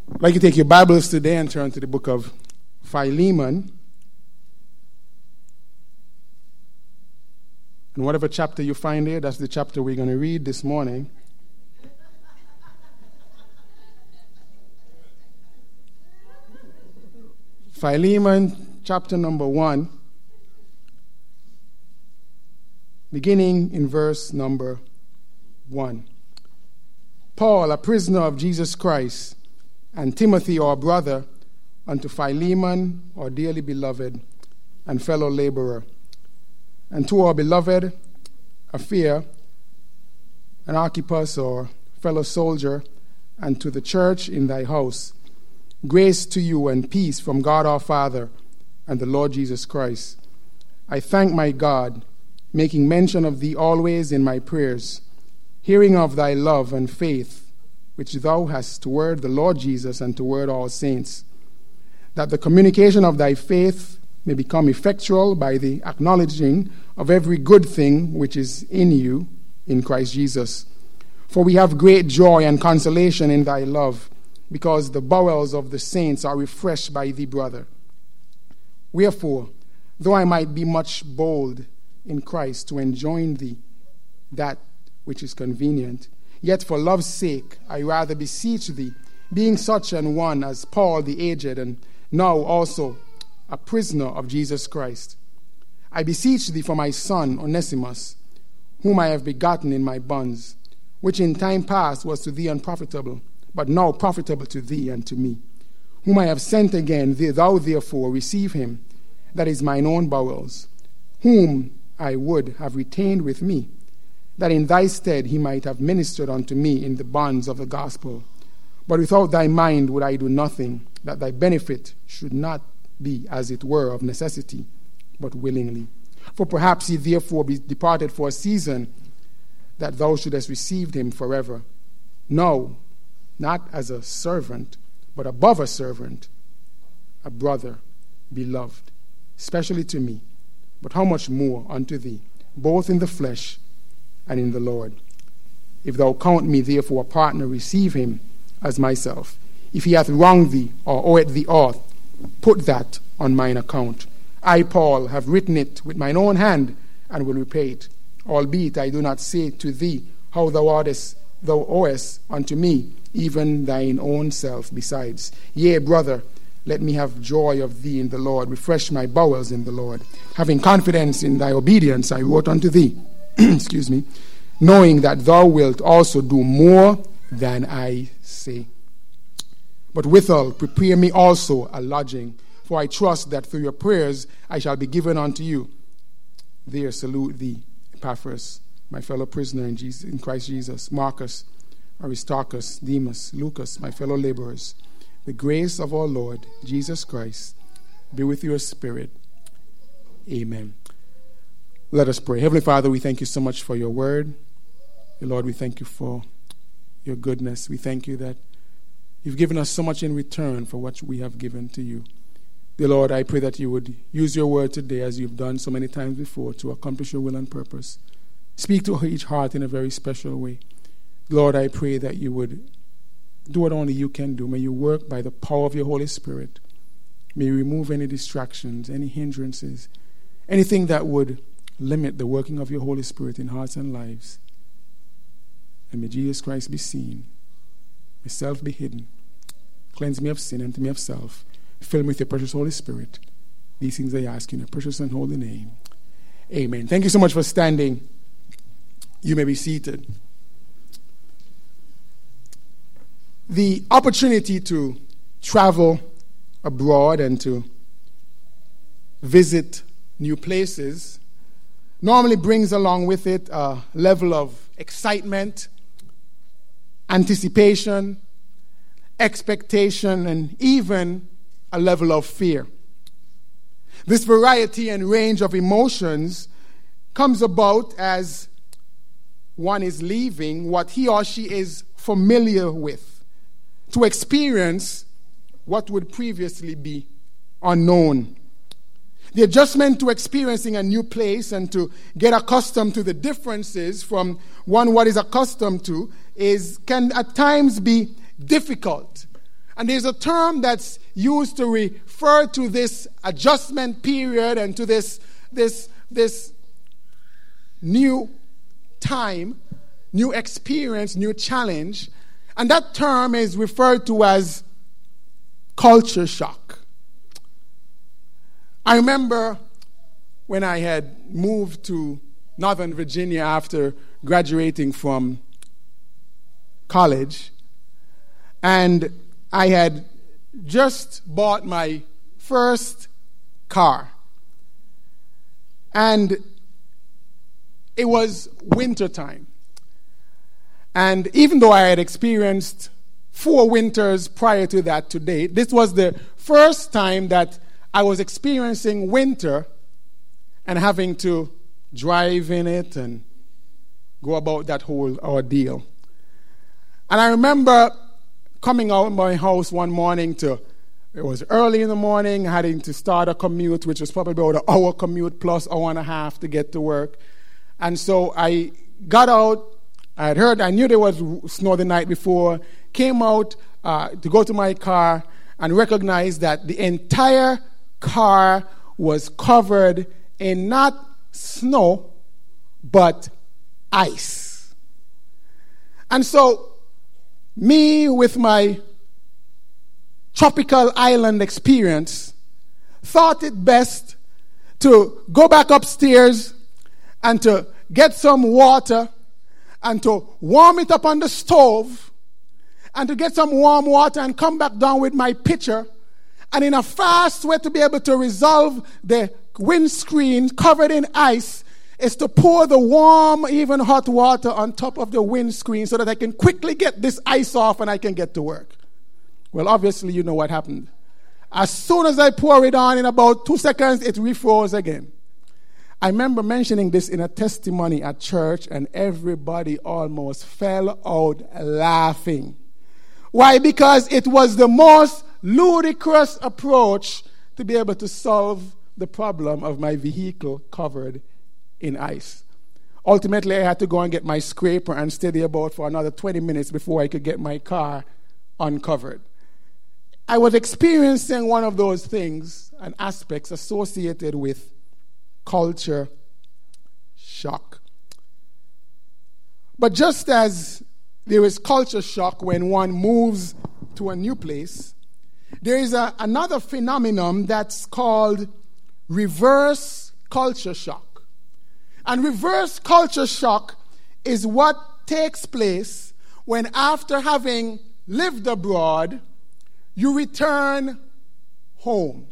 I'd like you to take your Bibles today and turn to the book of Philemon. And whatever chapter you find there, that's the chapter we're going to read this morning. Philemon, chapter number 1, beginning in verse number 1. Paul, a prisoner of Jesus Christ, and Timothy, our brother, unto Philemon, our dearly beloved and fellow laborer, and to our beloved Apphia, and Archippus, our fellow soldier, and to the church in thy house, grace to you and peace from God our Father and the Lord Jesus Christ. I thank my God, making mention of thee always in my prayers, hearing of thy love and faith, which thou hast toward the Lord Jesus and toward all saints, that the communication of thy faith may become effectual by the acknowledging of every good thing which is in you in Christ Jesus. For we have great joy and consolation in thy love, because the bowels of the saints are refreshed by thee, brother. Wherefore, though I might be much bold in Christ to enjoin thee that which is convenient, yet for love's sake I rather beseech thee, being such an one as Paul the aged, and now also a prisoner of Jesus Christ, I beseech thee for my son Onesimus, whom I have begotten in my bonds, which in time past was to thee unprofitable, but now profitable to thee and to me, whom I have sent again. Thou therefore receive him, that is mine own bowels, whom I would have retained with me, that in thy stead he might have ministered unto me in the bonds of the gospel. But without thy mind would I do nothing, that thy benefit should not be as it were of necessity, but willingly. For perhaps he therefore be departed for a season, that thou shouldest receive him forever. No, not as a servant, but above a servant, a brother, beloved, especially to me, but how much more unto thee, both in the flesh and in the Lord. If thou count me therefore a partner, receive him as myself. If he hath wronged thee, or oweth thee aught, put that on mine account. I, Paul, have written it with mine own hand, and will repay it. Albeit I do not say to thee how thou owest unto me, even thine own self besides. Yea, brother, let me have joy of thee in the Lord. Refresh my bowels in the Lord. Having confidence in thy obedience, I wrote unto thee, excuse me, knowing that thou wilt also do more than I say. But withal, prepare me also a lodging, for I trust that through your prayers I shall be given unto you. There salute thee, Epaphras, my fellow prisoner in Christ Jesus, Marcus, Aristarchus, Demas, Lucas, my fellow laborers. The grace of our Lord Jesus Christ be with your spirit. Amen. Let us pray. Heavenly Father, we thank you so much for your word. Lord, we thank you for your goodness. We thank you that you've given us so much in return for what we have given to you. Dear Lord, I pray that you would use your word today, as you've done so many times before, to accomplish your will and purpose. Speak to each heart in a very special way. Lord, I pray that you would do what only you can do. May you work by the power of your Holy Spirit. May you remove any distractions, any hindrances, anything that would limit the working of your Holy Spirit in hearts and lives. And may Jesus Christ be seen. May self be hidden. Cleanse me of sin, empty me of self. Fill me with your precious Holy Spirit. These things I ask in your precious and holy name. Amen. Thank you so much for standing. You may be seated. The opportunity to travel abroad and to visit new places normally brings along with it a level of excitement, anticipation, expectation, and even a level of fear. This variety and range of emotions comes about as one is leaving what he or she is familiar with to experience what would previously be unknown. The adjustment to experiencing a new place and to get accustomed to the differences from what is accustomed to can at times be difficult. And there's a term that's used to refer to this adjustment period and to this new time, new experience, new challenge. And that term is referred to as culture shock. I remember when I had moved to Northern Virginia after graduating from college, and I had just bought my first car. And it was winter time. And even though I had experienced 4 winters prior to that to date, this was the first time that I was experiencing winter and having to drive in it and go about that whole ordeal. And I remember coming out of my house one morning it was early in the morning, having to start a commute, which was probably about an hour commute plus hour and a half to get to work. And so I got out. I knew there was snow the night before, came out to go to my car and recognized that the entire car was covered in not snow, but ice. And so, me with my tropical island experience thought it best to go back upstairs and to get some water and to warm it up on the stove and to get some warm water and come back down with my pitcher and in a fast way to be able to resolve the windscreen covered in ice is to pour the warm, even hot water on top of the windscreen so that I can quickly get this ice off and I can get to work. Well, obviously, you know what happened. As soon as I pour it on, in about 2 seconds, it refroze again. I remember mentioning this in a testimony at church, and everybody almost fell out laughing. Why? Because it was the most ludicrous approach to be able to solve the problem of my vehicle covered in ice. Ultimately, I had to go and get my scraper and stay there about for another 20 minutes before I could get my car uncovered. I was experiencing one of those things and aspects associated with culture shock. But just as there is culture shock when one moves to a new place, there is another phenomenon that's called reverse culture shock. And reverse culture shock is what takes place when, after having lived abroad, you return home.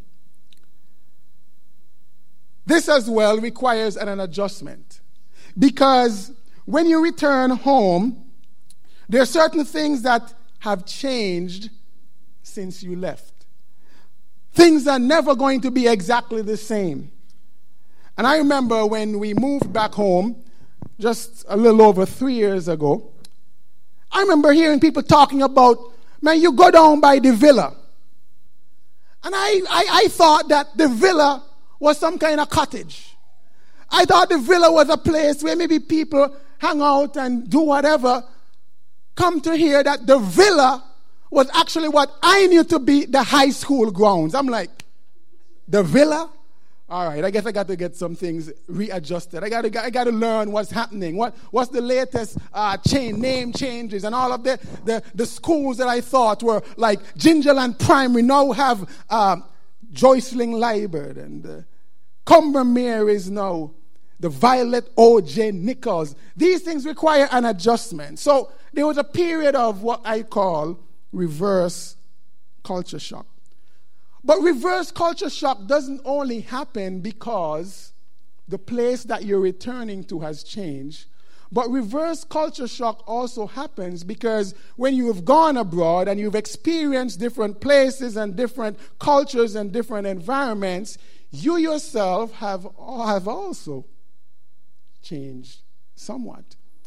This as well requires an adjustment, because when you return home, there are certain things that have changed since you left. Things are never going to be exactly the same. And I remember when we moved back home, just a little over 3 years ago, I remember hearing people talking about, man, you go down by the villa. And I thought that the villa was some kind of cottage. I thought the villa was a place where maybe people hang out and do whatever. Come to hear that the villa was actually what I knew to be the high school grounds. I'm like, the villa? All right, I guess I got to get some things readjusted. I got to learn what's happening. What's the latest name changes, and all of the schools that I thought were like Gingerland Primary now have Joyceling Library, and Combermere is now the Violet O.J. Nichols. These things require an adjustment. So there was a period of what I call reverse culture shock. But reverse culture shock doesn't only happen because the place that you're returning to has changed, but reverse culture shock also happens because when you have gone abroad and you've experienced different places and different cultures and different environments, you yourself have also changed somewhat.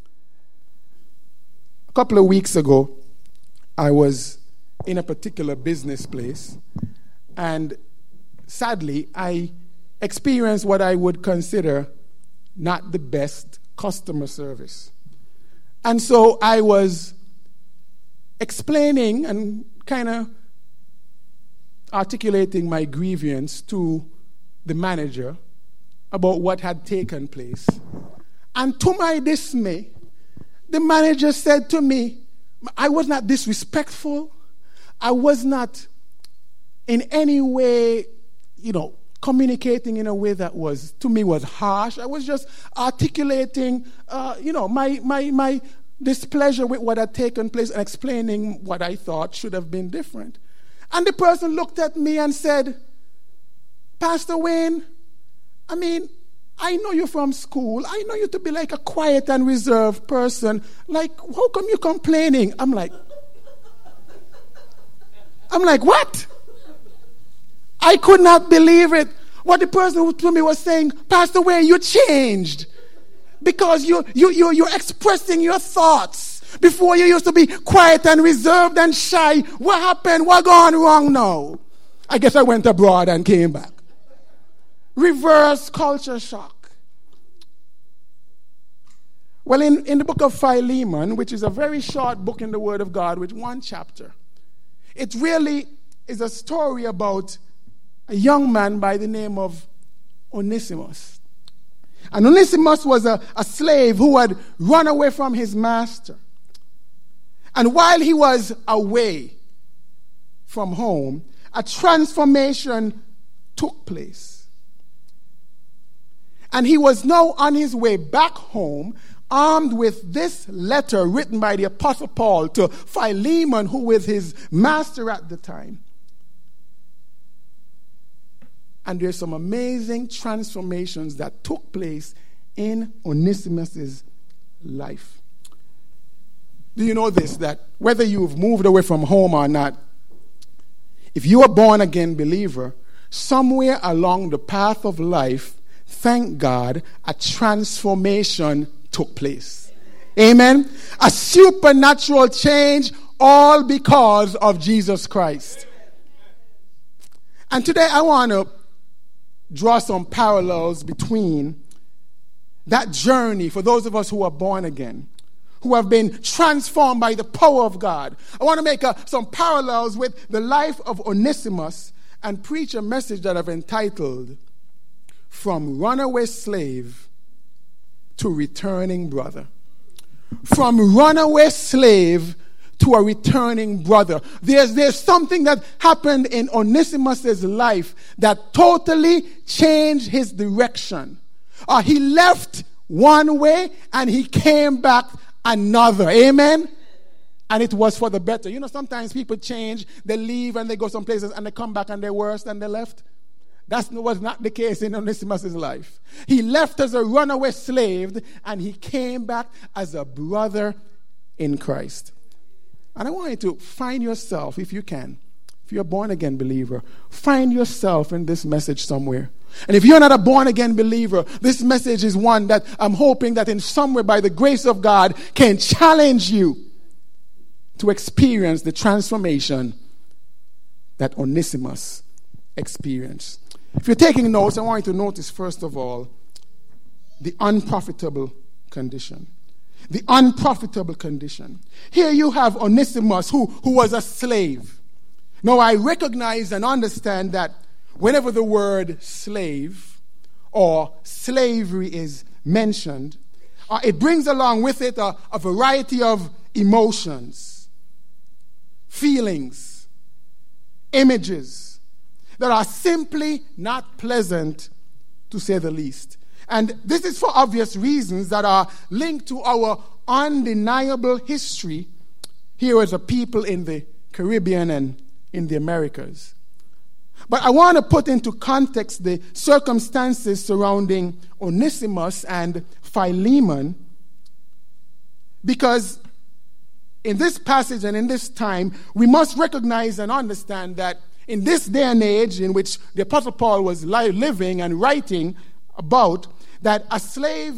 A couple of weeks ago, I was in a particular business place, and sadly, I experienced what I would consider not the best customer service. And so I was explaining and kind of articulating my grievance to the manager about what had taken place. And to my dismay, the manager said to me, I was not disrespectful. I was not in any way, communicating in a way that was, to me, was harsh. I was just articulating, my displeasure with what had taken place and explaining what I thought should have been different. And the person looked at me and said, Pastor Wayne, I know you from school. I know you to be like a quiet and reserved person. Like, how come you're complaining? I'm like, what? I could not believe it. What the person who told me was saying, Pastor Wayne, you changed. Because you're expressing your thoughts. Before you used to be quiet and reserved and shy. What happened? What gone wrong now? I guess I went abroad and came back. Reverse culture shock. Well, in the book of Philemon, which is a very short book in the Word of God with one chapter, it really is a story about a young man by the name of Onesimus. And Onesimus was a slave who had run away from his master. And while he was away from home, a transformation took place. And he was now on his way back home, armed with this letter written by the Apostle Paul to Philemon, who was his master at the time. And there's some amazing transformations that took place in Onesimus' life. Do you know this, that whether you've moved away from home or not, if you're a born-again believer, somewhere along the path of life, thank God, a transformation took place. Amen? A supernatural change, all because of Jesus Christ. And today I want to draw some parallels between that journey for those of us who are born again, who have been transformed by the power of God. I want to make some parallels with the life of Onesimus and preach a message that I've entitled, From Runaway Slave to Returning Brother. From runaway slave to a returning brother. There's something that happened in Onesimus' life that totally changed his direction. He left one way and he came back another. Amen? And it was for the better. Sometimes people change, they leave and they go some places and they come back and they're worse than they left. That was not the case in Onesimus' life. He left as a runaway slave and he came back as a brother in Christ. And I want you to find yourself, if you can, if you're a born-again believer, find yourself in this message somewhere. And if you're not a born-again believer, this message is one that I'm hoping that in some way by the grace of God can challenge you to experience the transformation that Onesimus experienced. If you're taking notes, I want you to notice, first of all, the unprofitable condition. The unprofitable condition. Here you have Onesimus who was a slave. Now I recognize and understand that whenever the word slave or slavery is mentioned, it brings along with it a variety of emotions, feelings, images that are simply not pleasant, to say the least. And this is for obvious reasons that are linked to our undeniable history here as a people in the Caribbean and in the Americas. But I want to put into context the circumstances surrounding Onesimus and Philemon, because in this passage and in this time, we must recognize and understand that in this day and age in which the Apostle Paul was living and writing about, that a slave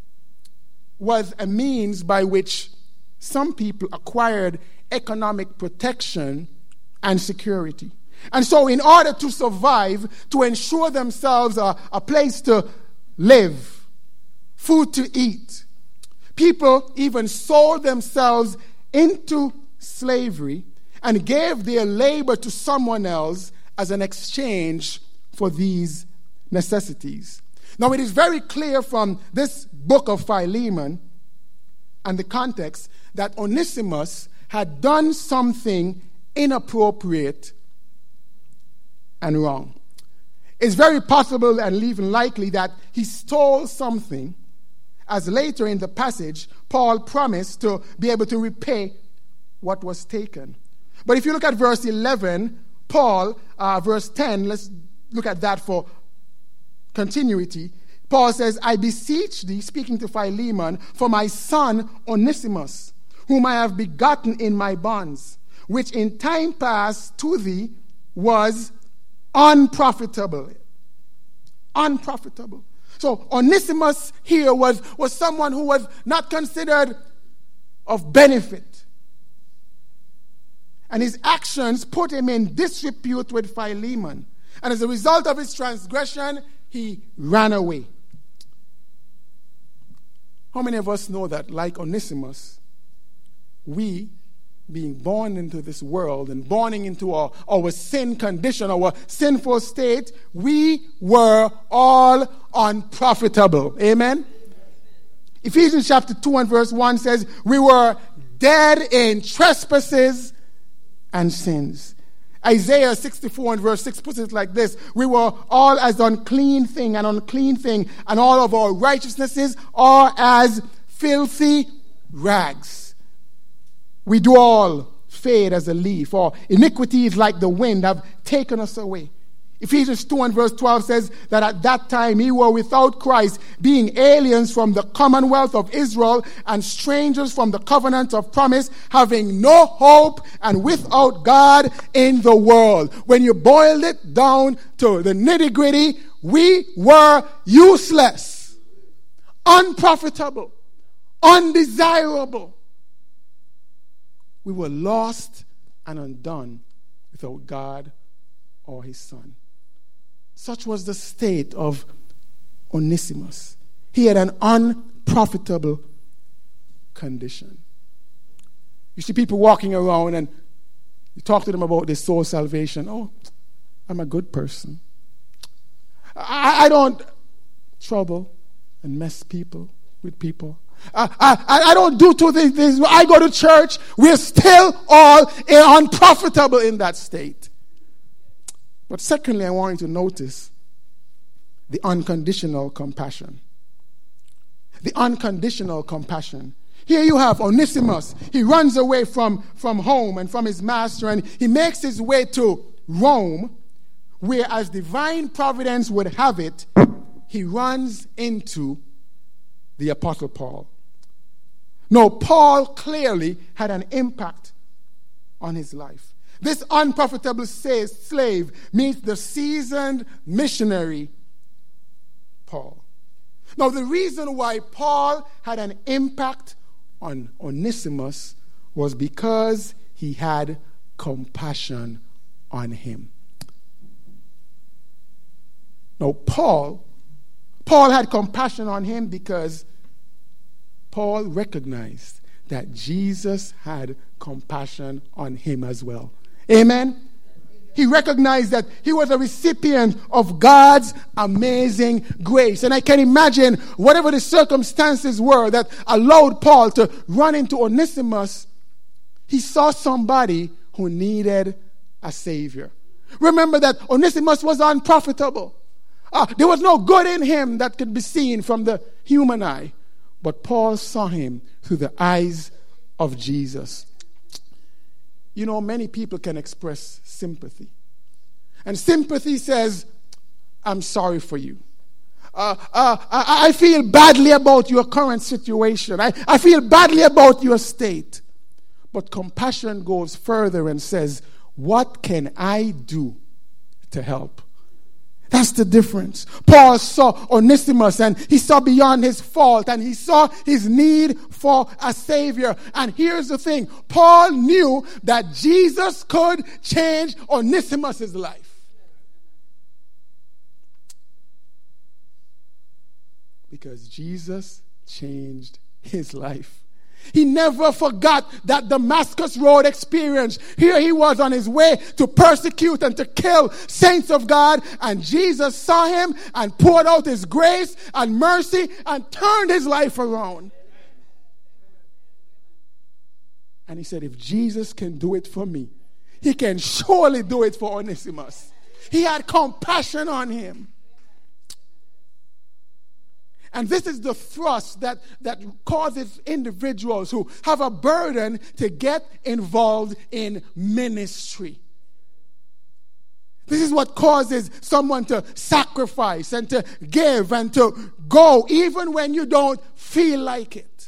was a means by which some people acquired economic protection and security. And so in order to survive, to ensure themselves a place to live, food to eat, people even sold themselves into slavery and gave their labor to someone else as an exchange for these necessities. Now, it is very clear from this book of Philemon and the context that Onesimus had done something inappropriate and wrong. It's very possible and even likely that he stole something, as later in the passage, Paul promised to be able to repay what was taken. But if you look at verse 11, Paul, verse 10, let's look at that for continuity. Paul says, I beseech thee, speaking to Philemon, for my son Onesimus, whom I have begotten in my bonds, which in time past to thee was unprofitable. Unprofitable. So Onesimus here was someone who was not considered of benefit. And his actions put him in disrepute with Philemon. And as a result of his transgression, he ran away. How many of us know that, like Onesimus, we, being born into this world and born into our sin condition, our sinful state, we were all unprofitable. Amen? Ephesians chapter 2 and verse 1 says, we were dead in trespasses and sins. Isaiah 64 and verse 6 puts it like this: we were all as unclean thing, and all of our righteousnesses are as filthy rags. We do all fade as a leaf, or iniquities like the wind have taken us away. Ephesians 2 and verse 12 says that at that time ye were without Christ, being aliens from the commonwealth of Israel and strangers from the covenant of promise, having no hope and without God in the world. When you boil it down to the nitty-gritty, we were useless, unprofitable, undesirable. We were lost and undone without God or his Son. Such was the state of Onesimus. He had an unprofitable condition. You see people walking around and you talk to them about their soul salvation. Oh, I'm a good person. I don't trouble and mess with people. I don't do two things. I go to church. We're still all unprofitable in that state. But secondly, I want you to notice the unconditional compassion. The unconditional compassion. Here you have Onesimus. He runs away from home and from his master, and he makes his way to Rome, where, as divine providence would have it, he runs into the Apostle Paul. No, Paul clearly had an impact on his life. This unprofitable slave meets the seasoned missionary, Paul. Now, the reason why Paul had an impact on Onesimus was because he had compassion on him. Now, Paul had compassion on him because Paul recognized that Jesus had compassion on him as well. Amen? He recognized that he was a recipient of God's amazing grace. And I can imagine whatever the circumstances were that allowed Paul to run into Onesimus, he saw somebody who needed a savior. Remember that Onesimus was unprofitable. There was no good in him that could be seen from the human eye. But Paul saw him through the eyes of Jesus. You know, many people can express sympathy. And sympathy says, I'm sorry for you. I feel badly about your current situation. I feel badly about your state. But compassion goes further and says, what can I do to help? That's the difference. Paul saw Onesimus and he saw beyond his fault and he saw his need for a savior. And here's the thing. Paul knew that Jesus could change Onesimus' life. Because Jesus changed his life. He never forgot that Damascus Road experience. Here he was on his way to persecute and to kill saints of God. And Jesus saw him and poured out his grace and mercy and turned his life around. And he said, if Jesus can do it for me, he can surely do it for Onesimus. He had compassion on him. And this is the thrust that causes individuals who have a burden to get involved in ministry. This is what causes someone to sacrifice and to give and to go even when you don't feel like it.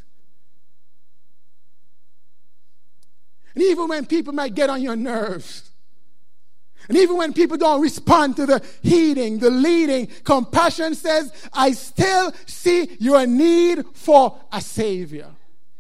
And even when people might get on your nerves. And even when people don't respond to the heeding, the leading, compassion says, I still see your need for a Savior.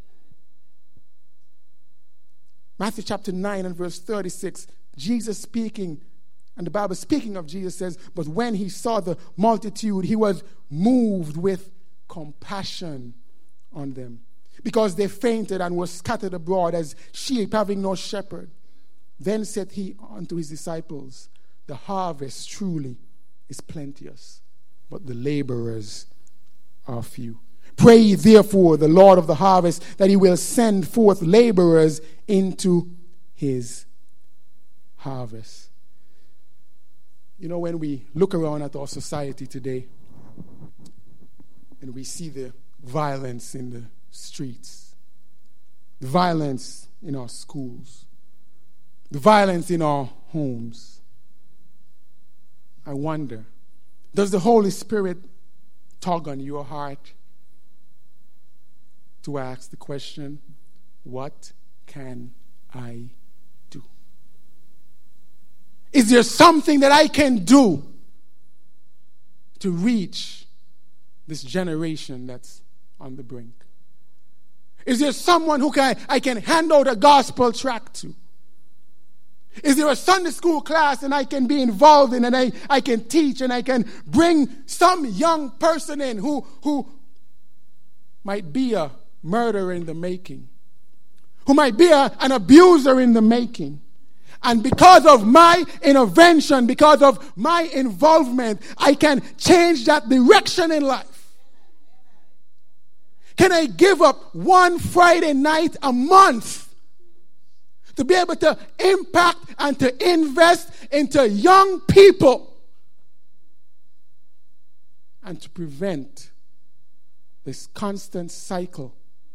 Matthew chapter 9 and verse 36, Jesus speaking, and the Bible speaking of Jesus says, but when he saw the multitude, he was moved with compassion on them, because they fainted and were scattered abroad as sheep having no shepherd. Then said he unto his disciples, the harvest truly is plenteous, but the laborers are few. Pray ye therefore the Lord of the harvest that he will send forth laborers into his harvest. You know, when we look around at our society today and we see the violence in the streets, the violence in our schools, the violence in our homes, I wonder, does the Holy Spirit tug on your heart to ask the question, what can I do? Is there something that I can do to reach this generation that's on the brink? Is there someone who I can hand out a gospel tract to? Is there a Sunday school class and I can be involved in and I can teach and I can bring some young person in who might be a murderer in the making, who might be an abuser in the making. And because of my intervention, because of my involvement, I can change that direction in life. Can I give up one Friday night a month to be able to impact and to invest into young people and to prevent this constant cycle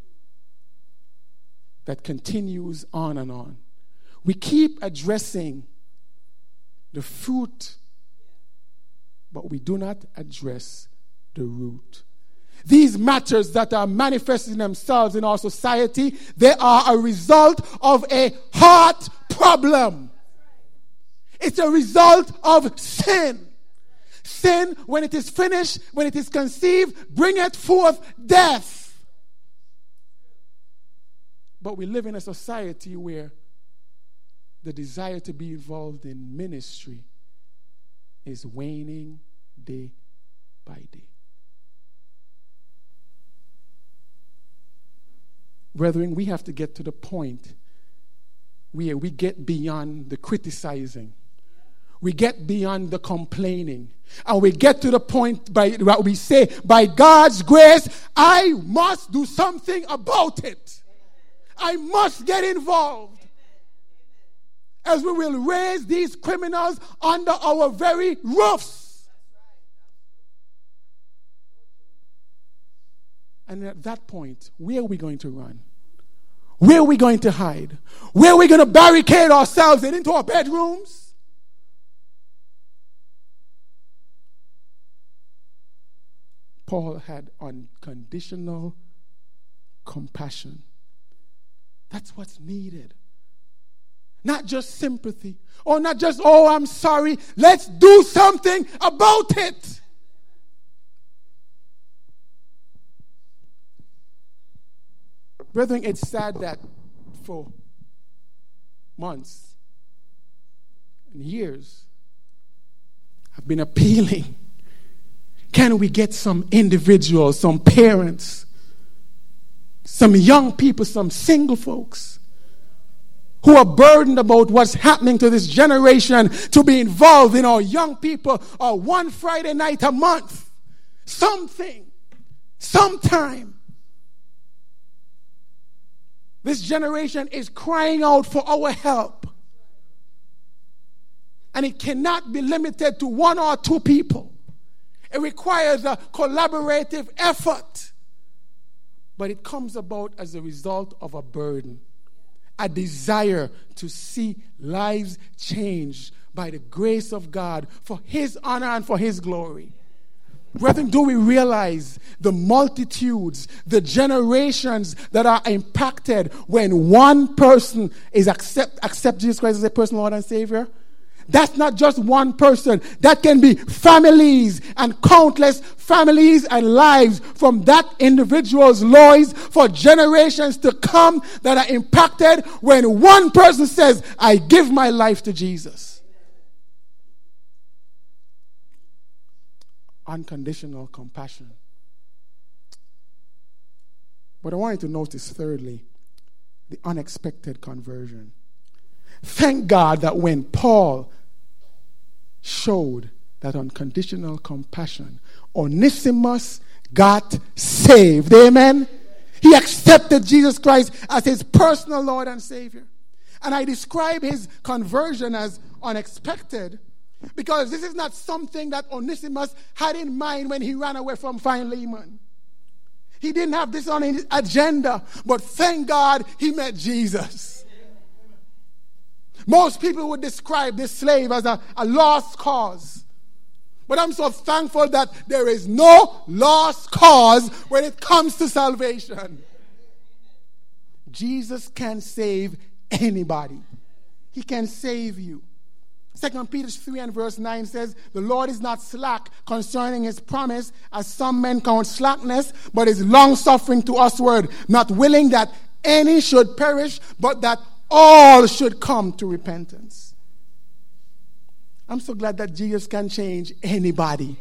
that continues on and on? We keep addressing the fruit, but we do not address the root. These matters that are manifesting themselves in our society, they are a result of a heart problem. It's a result of sin. Sin, when it is finished, when it is conceived, bringeth forth death. But we live in a society where the desire to be involved in ministry is waning day by day. Brethren, we have to get to the point where we get beyond the criticizing. We get beyond the complaining. And we get to the point where we say, by God's grace, I must do something about it. I must get involved. As we will raise these criminals under our very roofs. And at that point, where are we going to run? Where are we going to hide? Where are we going to barricade ourselves into our bedrooms? Paul had unconditional compassion. That's what's needed. Not just sympathy. Or not just, oh, I'm sorry. Let's do something about it. Brethren, it's sad that for months and years, I've been appealing. Can we get some individuals, some parents, some young people, some single folks who are burdened about what's happening to this generation to be involved in our young people or one Friday night a month. Something, sometime. This generation is crying out for our help. And it cannot be limited to one or two people. It requires a collaborative effort. But it comes about as a result of a burden, a desire to see lives changed by the grace of God for His honor and for His glory. Brethren, do we realize the multitudes, the generations that are impacted when one person is accept Jesus Christ as a personal Lord and Savior? That's not just one person. That can be families and countless families and lives from that individual's lives for generations to come that are impacted when one person says, I give my life to Jesus. Unconditional compassion. But I want you to notice, thirdly, the unexpected conversion. Thank God that when Paul showed that unconditional compassion, Onesimus got saved. Amen? He accepted Jesus Christ as his personal Lord and Savior. And I describe his conversion as unexpected because this is not something that Onesimus had in mind when he ran away from Philemon. He didn't have this on his agenda, but thank God he met Jesus. Most people would describe this slave as a lost cause. But I'm so thankful that there is no lost cause when it comes to salvation. Jesus can save anybody. He can save you. 2 Peter 3 and verse 9 says, the Lord is not slack concerning his promise, as some men count slackness, but is long-suffering to usward, not willing that any should perish, but that all should come to repentance. I'm so glad that Jesus can change anybody.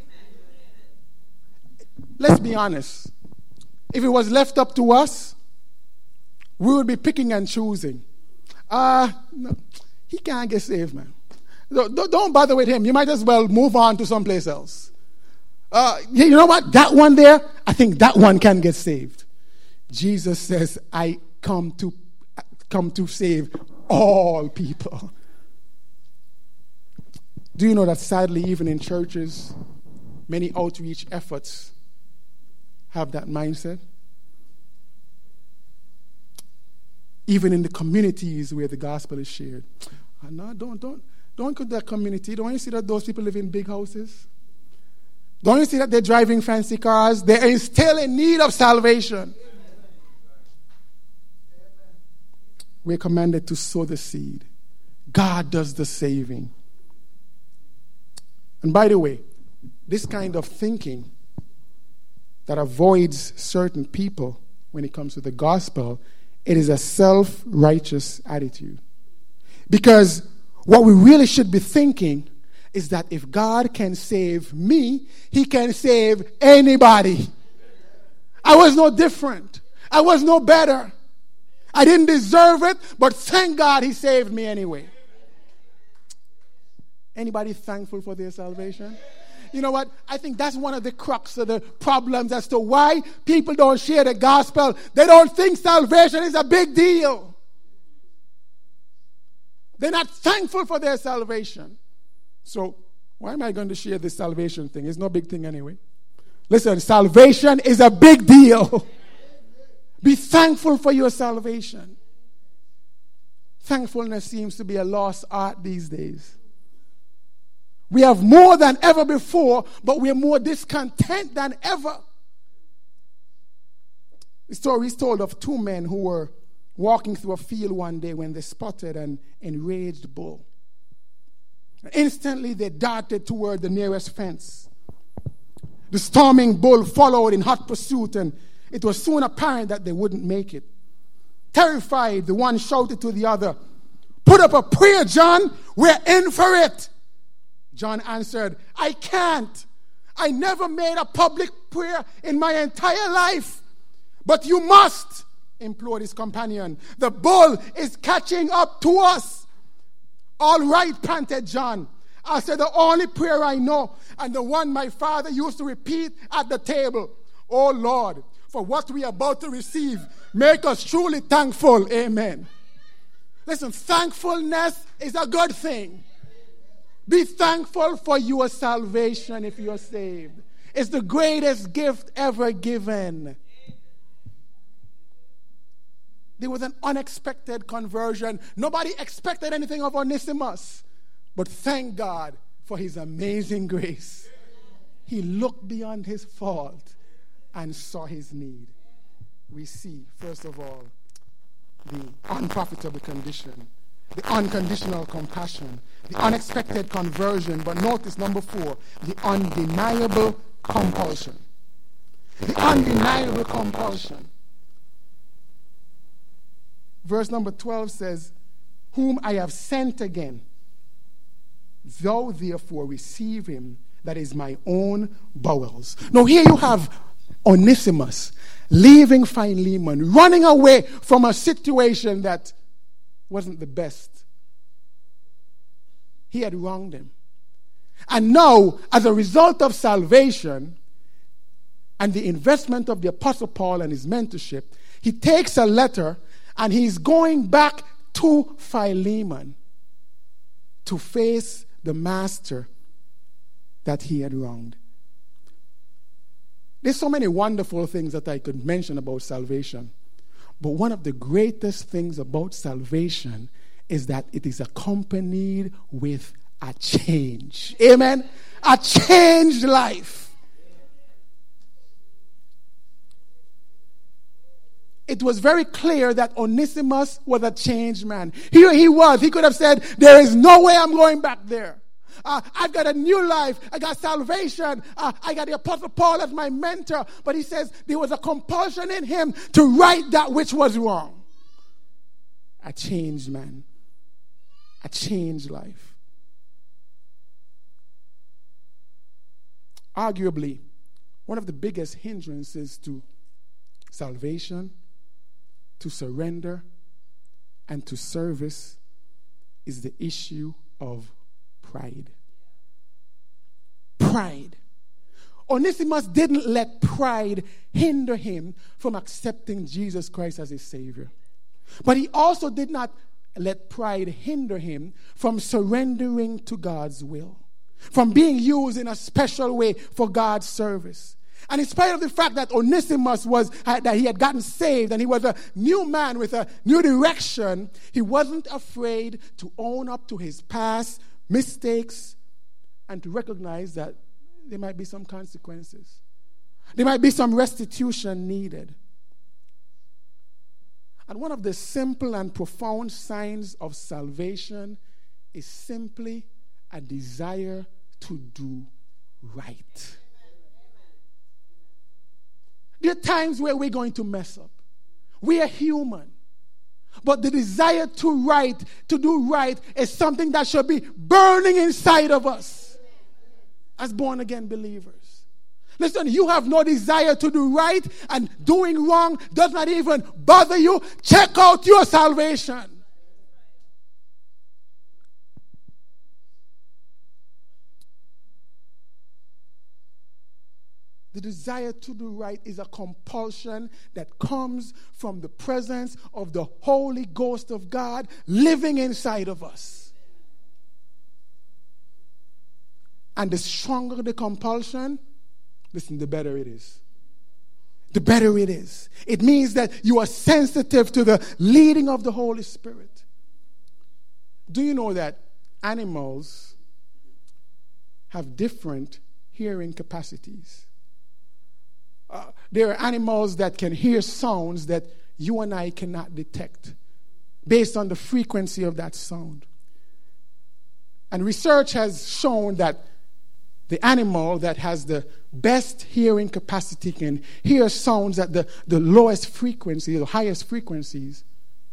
Let's be honest. If it was left up to us, we would be picking and choosing. No, he can't get saved, man. Don't bother with him. You might as well move on to someplace else. You know what? That one there, I think that one can get saved. Jesus says, I come to save all people. Do you know that sadly, even in churches, many outreach efforts have that mindset? Even in the communities where the gospel is shared. No, don't go to that community. Don't you see that those people live in big houses? Don't you see that they're driving fancy cars? They are still in need of salvation. We're commanded to sow the seed. God does the saving. And by the way, this kind of thinking that avoids certain people when it comes to the gospel, it is a self-righteous attitude. Because what we really should be thinking is that if God can save me, he can save anybody. I was no different. I was no better. I didn't deserve it, but thank God he saved me anyway. Anybody thankful for their salvation? You know what? I think that's one of the crux of the problems as to why people don't share the gospel. They don't think salvation is a big deal. They're not thankful for their salvation. So why am I going to share this salvation thing? It's no big thing anyway. Listen, salvation is a big deal. Be thankful for your salvation. Thankfulness seems to be a lost art these days. We have more than ever before, but we're more discontent than ever. The story is told of two men who were walking through a field one day when they spotted an enraged bull. Instantly, they darted toward the nearest fence. The storming bull followed in hot pursuit, and it was soon apparent that they wouldn't make it. Terrified, the one shouted to the other, "Put up a prayer, John. We're in for it." John answered, "I can't. I never made a public prayer in my entire life. But you must. implored his companion. The bull is catching up to us. All right, panted John. I said, the only prayer I know, and the one my father used to repeat at the table. Oh Lord, for what we are about to receive, make us truly thankful. Amen. Listen, thankfulness is a good thing. Be thankful for your salvation if you're saved. It's the greatest gift ever given. There was an unexpected conversion. Nobody expected anything of Onesimus. But thank God for his amazing grace. He looked beyond his fault and saw his need. We see, first of all, the unprofitable condition, the unconditional compassion, the unexpected conversion. But notice number 4, the undeniable compulsion. The undeniable compulsion. Verse number 12 says, whom I have sent again. Thou therefore receive him, that is my own bowels. Now here you have Onesimus leaving Philemon, running away from a situation that wasn't the best. He had wronged him. And now, as a result of salvation and the investment of the Apostle Paul and his mentorship, he takes a letter and he's going back to Philemon to face the master that he had wronged. There's so many wonderful things that I could mention about salvation. But one of the greatest things about salvation is that it is accompanied with a change. Amen? A changed life. It was very clear that Onesimus was a changed man. Here he was. He could have said, there is no way I'm going back there. I've got a new life. I got salvation. I got the Apostle Paul as my mentor. But he says there was a compulsion in him to right that which was wrong. A changed man. A changed life. Arguably, one of the biggest hindrances to salvation, to surrender, and to service is the issue of pride. Pride. Onesimus didn't let pride hinder him from accepting Jesus Christ as his Savior. But he also did not let pride hinder him from surrendering to God's will, from being used in a special way for God's service. And in spite of the fact that Onesimus that he had gotten saved and he was a new man with a new direction, he wasn't afraid to own up to his past mistakes and to recognize that there might be some consequences. There might be some restitution needed. And one of the simple and profound signs of salvation is simply a desire to do right. There are times where we're going to mess up. We are human. But the desire to do right, is something that should be burning inside of us as born-again believers. Listen, you have no desire to do right, and doing wrong does not even bother you. Check out your salvation. The desire to do right is a compulsion that comes from the presence of the Holy Ghost of God living inside of us. And the stronger the compulsion, listen, the better it is. The better it is. It means that you are sensitive to the leading of the Holy Spirit. Do you know that animals have different hearing capacities? There are animals that can hear sounds that you and I cannot detect based on the frequency of that sound. And research has shown that the animal that has the best hearing capacity can hear sounds at the lowest frequency, the highest frequencies,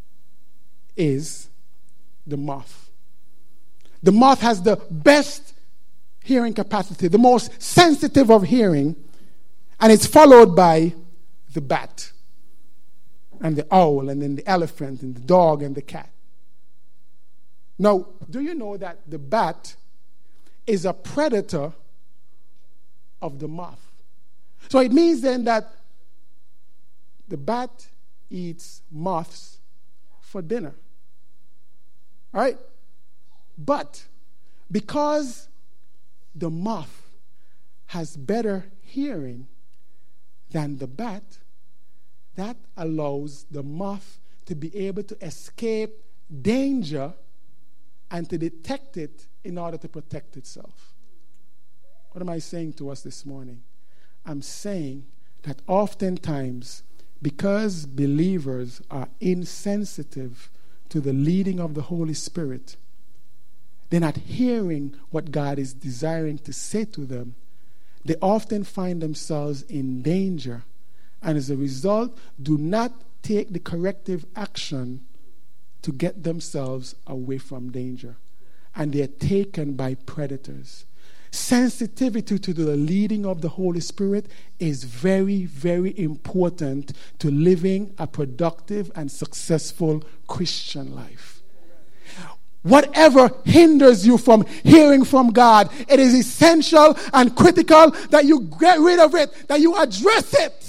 is the moth. The moth has the best hearing capacity, the most sensitive of hearing, and it's followed by the bat. and the owl, and then the elephant, and the dog, and the cat. Now, do you know that the bat is a predator of the moth? So it means then that the bat eats moths for dinner. All right? But because the moth has better hearing than the bat, that allows the moth to be able to escape danger and to detect it in order to protect itself. What am I saying to us this morning? I'm saying that oftentimes, because believers are insensitive to the leading of the Holy Spirit, they're not hearing what God is desiring to say to them. They often find themselves in danger, and as a result, do not take the corrective action to get themselves away from danger. And they're taken by predators. Sensitivity to the leading of the Holy Spirit is very, very important to living a productive and successful Christian life. Whatever hinders you from hearing from God, it is essential and critical that you get rid of it, that you address it.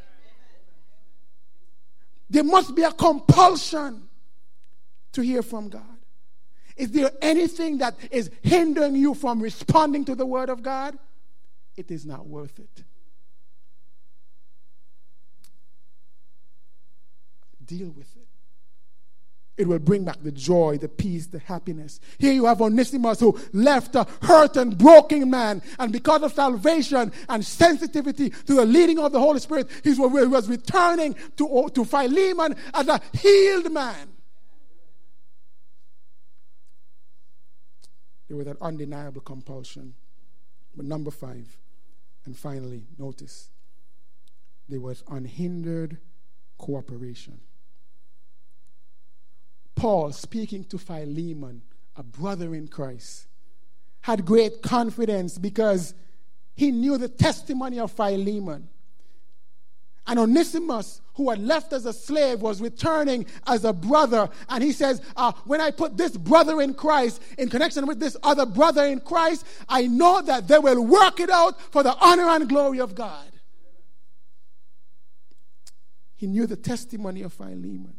There must be a compulsion to hear from God. Is there anything that is hindering you from responding to the Word of God? It is not worth it. Deal with it. It will bring back the joy, the peace, the happiness. Here you have Onesimus who left a hurt and broken man, and because of salvation and sensitivity to the leading of the Holy Spirit, he was returning to Philemon as a healed man. There was an undeniable compulsion. But number 5, and finally, notice, there was unhindered cooperation. Paul, speaking to Philemon, a brother in Christ, had great confidence because he knew the testimony of Philemon. And Onesimus, who had left as a slave, was returning as a brother. And he says, when I put this brother in Christ in connection with this other brother in Christ, I know that they will work it out for the honor and glory of God. He knew the testimony of Philemon.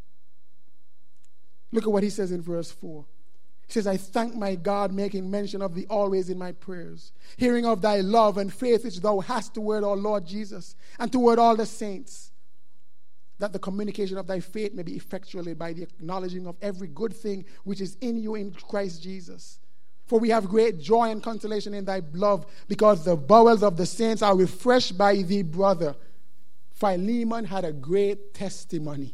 Look at what he says in verse 4. He says, I thank my God, making mention of thee always in my prayers, hearing of thy love and faith which thou hast toward our Lord Jesus and toward all the saints, that the communication of thy faith may be effectually by the acknowledging of every good thing which is in you in Christ Jesus. For we have great joy and consolation in thy love, because the bowels of the saints are refreshed by thee, brother. Philemon had a great testimony.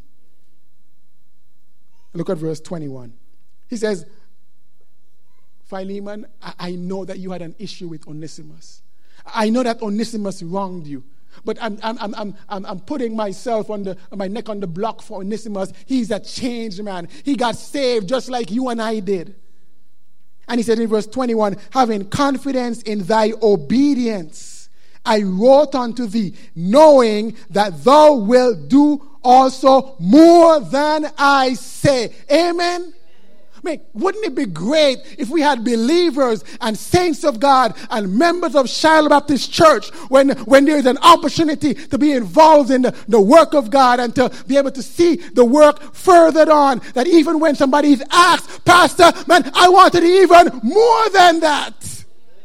Look at verse 21. He says, Philemon, I know that you had an issue with Onesimus. I know that Onesimus wronged you. But I'm putting myself my neck on the block for Onesimus. He's a changed man. He got saved just like you and I did. And he said in verse 21, having confidence in thy obedience, I wrote unto thee, knowing that thou wilt do also more than I say. Amen? I mean, wouldn't it be great if we had believers and saints of God and members of Shiloh Baptist Church when there is an opportunity to be involved in the work of God and to be able to see the work furthered on, that even when somebody is asked, Pastor, man, I wanted even more than that.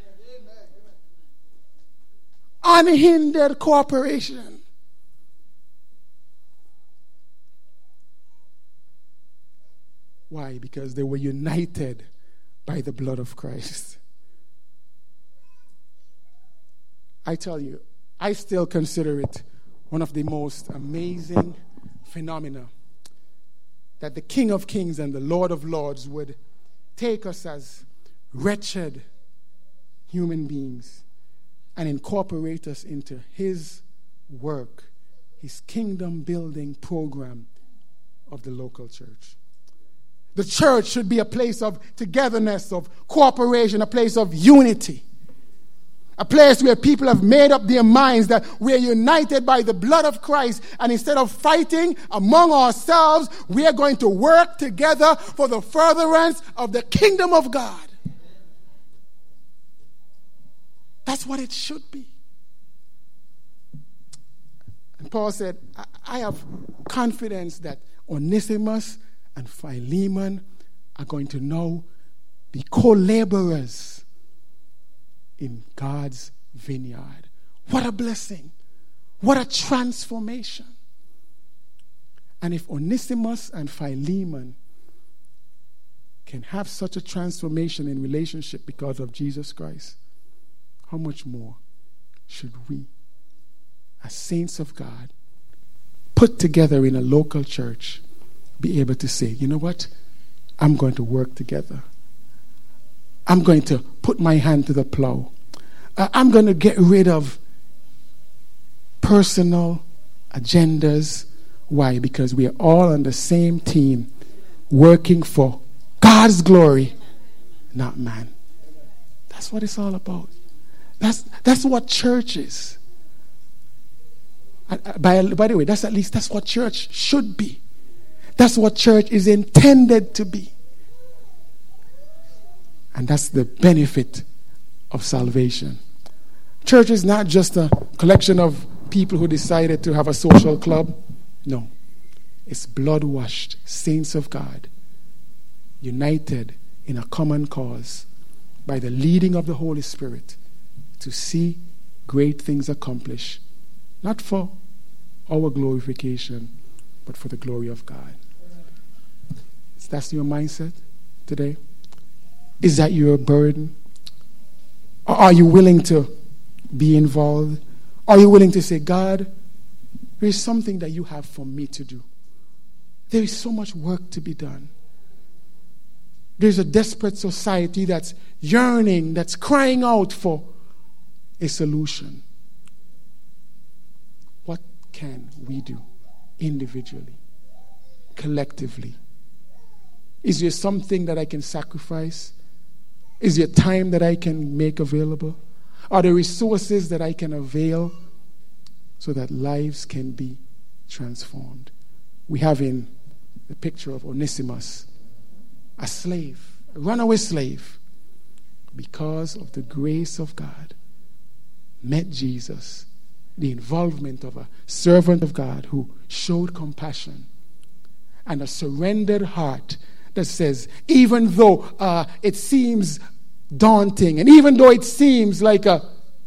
Unhindered cooperation. Why? Because they were united by the blood of Christ. I tell you, I still consider it one of the most amazing phenomena that the King of Kings and the Lord of Lords would take us as wretched human beings and incorporate us into his work, his kingdom building program of the local church. The church should be a place of togetherness, of cooperation, a place of unity. A place where people have made up their minds that we're united by the blood of Christ, and instead of fighting among ourselves, we are going to work together for the furtherance of the kingdom of God. That's what it should be. And Paul said, I have confidence that Onesimus and Philemon are going to now be co-laborers in God's vineyard. What a blessing. What a transformation. And if Onesimus and Philemon can have such a transformation in relationship because of Jesus Christ, how much more should we, as saints of God, put together in a local church, be able to say, you know what? I'm going to work together. I'm going to put my hand to the plow. I'm going to get rid of personal agendas. Why? Because we are all on the same team, working for God's glory, not man. That's what it's all about. That's what church is. By the way, that's what church should be. That's what church is intended to be. And that's the benefit of salvation. Church is not just a collection of people who decided to have a social club. No. It's blood-washed saints of God, united in a common cause by the leading of the Holy Spirit to see great things accomplished, not for our glorification, but for the glory of God. Is that your mindset today? Is that your burden? Or are you willing to be involved? Are you willing to say, God, there is something that you have for me to do. There is so much work to be done. There's a desperate society that's yearning, that's crying out for a solution. What can we do individually, collectively? Is there something that I can sacrifice? Is there time that I can make available? Are there resources that I can avail so that lives can be transformed? We have in the picture of Onesimus, a slave, a runaway slave, because of the grace of God, met Jesus, the involvement of a servant of God who showed compassion and a surrendered heart that says, even though it seems daunting, and even though it seems like a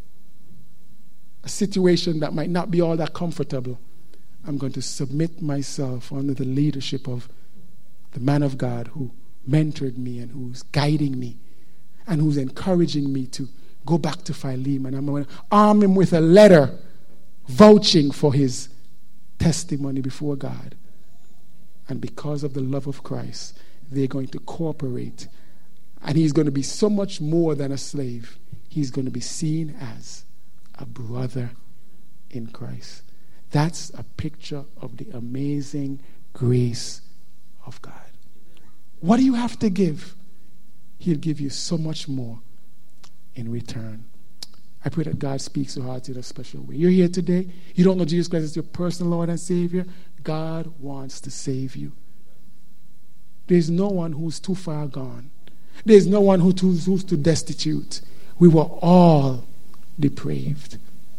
situation that might not be all that comfortable, I'm going to submit myself under the leadership of the man of God who mentored me and who's guiding me and who's encouraging me to go back to Philemon. I'm going to arm him with a letter vouching for his testimony before God. And because of the love of Christ, they're going to cooperate. And he's going to be so much more than a slave. He's going to be seen as a brother in Christ. That's a picture of the amazing grace of God. What do you have to give? He'll give you so much more in return. I pray that God speaks to your heart in a special way. You're here today. You don't know Jesus Christ as your personal Lord and Savior. God wants to save you. There's no one who's too far gone. There's no one who's too destitute. We were all depraved.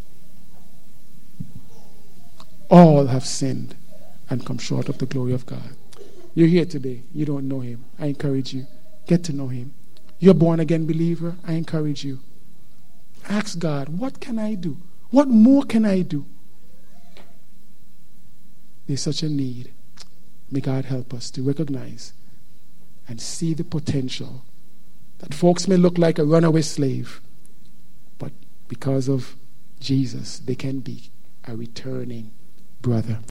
All have sinned and come short of the glory of God. You're here today. You don't know him. I encourage you. Get to know him. You're a born-again believer. I encourage you. Ask God, what can I do? What more can I do? There's such a need. May God help us to recognize and see the potential that folks may look like a runaway slave, but because of Jesus, they can be a returning brother.